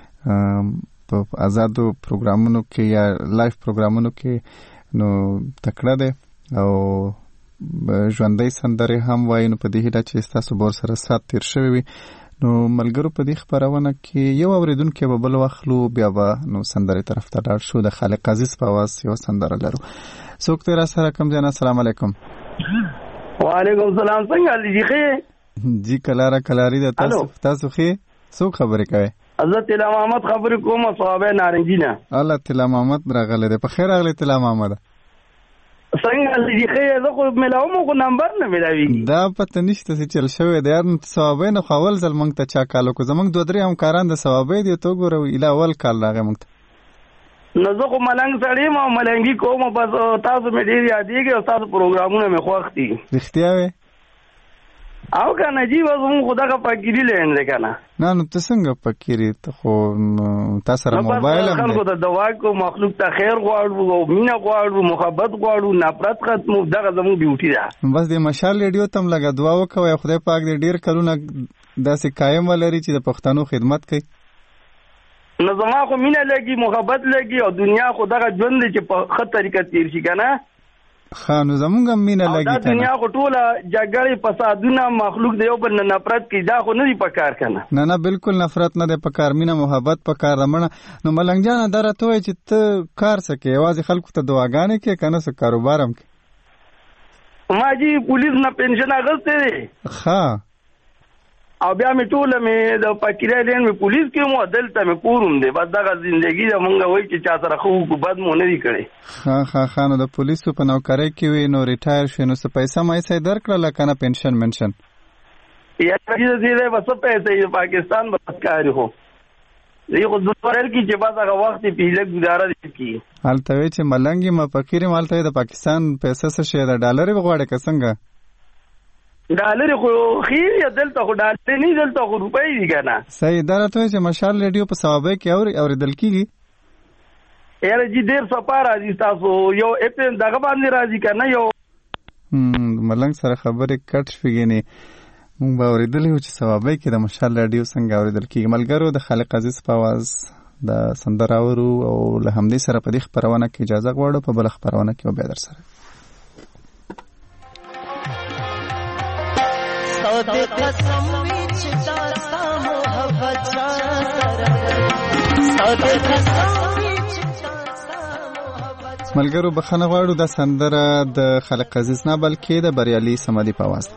په آزادو پروګرامونو کې یا لایف پروګرامونو کې نو تکړه دی او ژوندۍ سندرې هم وایي. نو په دې هیله چې ستاسو بور سره سات تیر شوی وي نو ملګرو په دې خپرونه کې یو اوریدونکي به بل واخلو بیا به نو سندرې طرف ته لاړ شو. د خالق عزیز په आवाज یو سندره لرو. څوک تیر سره کوم ځای؟ السلام علیکم. وعلیکم السلام. څنګه دي ښه؟ جی کلاره کلاری ده. تاسو تاسو ښه څوک خبرې کوي؟ حضرت تلا محمد خبرې کوم صحابه نارنجینه. الله تلا محمد راغله ده. په خیر راغله تلا محمد. څنګه دې ښه زه خو ملاوم خو نمبر نه ملاوي. دا پته نشته چې چل شوی دی ان صحابه نه خول ځل مونږ ته چا کالو کو زمونږ دوه درې همکاران د صحابه دي تو ګورو اله اول کال راغی مونږ ته. نو زه خو ملنګ سړی ما ملنګي کوم بس تاسو مې ډیر یادېږي او تاسو پروګرامونه مې خوښ دي. رښتیا وې؟ او کنه جی وځو مون خدای فقیری لین کنه. نه نو ته څنګه فقیری ته خو تاسو سره موبایل هم خلکو ته دوا کو مخلوق ته خیر غواړو او مینا غواړو محبت غواړو نفرت ختمو دغه زموږ ډیوټي ده. بس د مشال ریډیو تم لګا دعا وکوي خدای پاک دې ډیر کلونه داسې قائم ولري چې د پښتنو خدمت کوي. نو زما خو مینا لګي محبت لګي او دنیا خو دغه ژوند چې په خط طریقه تیر شي کنه. خانو زمونږ مینا لګي کنه. دا دنیا خو ټوله جګړې فسادونه مخلوق دی او بل نفرت کی دا خو نه دی پکار کنه. نه نه بالکل نفرت نه دی پکار مینا محبت پکار رمنه. نو ملنګ جان درته وای چې ته کار سکے واځي خلکو ته دعاګانې کې کنه څه کاروبارم کې. ما جی پولیس نه پنشن اغسته دی. ها او بیا می ټوله می د فقیرای لین می پولیس کې مو دلته می کوروم دی بس دغه ژوندۍ د مونږ وای چې چا سره خو کو بد مو نه دی کړی. ها ها خانو د پولیسو په نوکری کې وی نو ریټایر شینو څه پیسې مې سي درکړل کنه پنشن منشن. یا دې دې وسه پیسې پاکستان بس کاری هو. یو ځوړل کی چې بعد هغه وخت پیله گزاره دي کی حالته وی چې ملنګي ما فقیر مالته د پاکستان پیسې څه شه د ډالر بغواړي څنګه ډالر خو خیر یا دلته خو ډالر نه دلته خو روپۍ دي کنه صحیح دا راته چې مشال ریډیو په ثوابه کې اور اوریدل کیږي یاره جی ډیر سپار راځي تاسو یو اپ دغه باندې راځي کنه یو هم ملنګ سره خبرې کټ شوګینی مونږ به اوریدل یو چې ثوابه کې د مشال ریډیو څنګه اوریدل کیږي ملګرو د خالق عزیز په आवाज د سندراورو او له همدې سره په دې خبرونه کې اجازه غواړو په بل خبرونه کې به در سره ساده قسم وچ داستا محبت سره ساده قسم ملګرو بخنه غواړو د سندره د خالق عزیز نه بلکې د بریالي سمدي په आवाज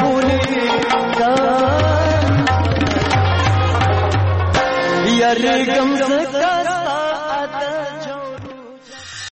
Yarga